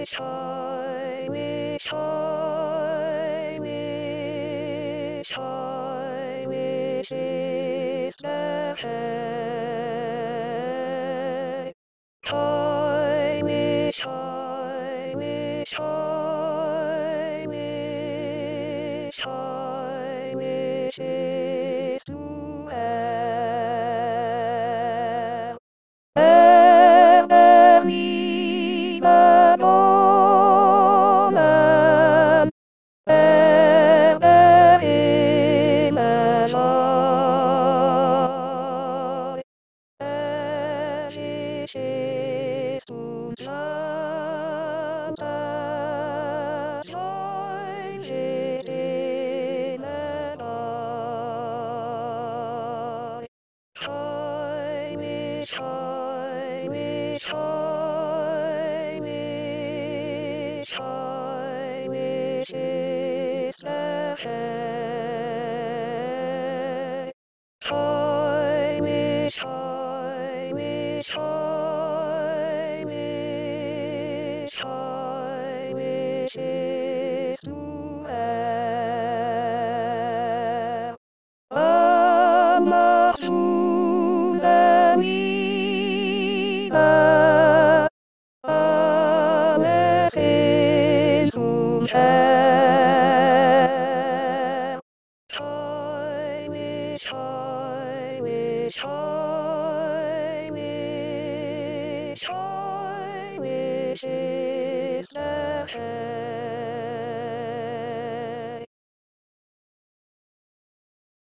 I wish is the hay. I wish is to have. I wish is the hay. I wish is to have. Amahtuna vida, amesin zum have. I wish is the hay.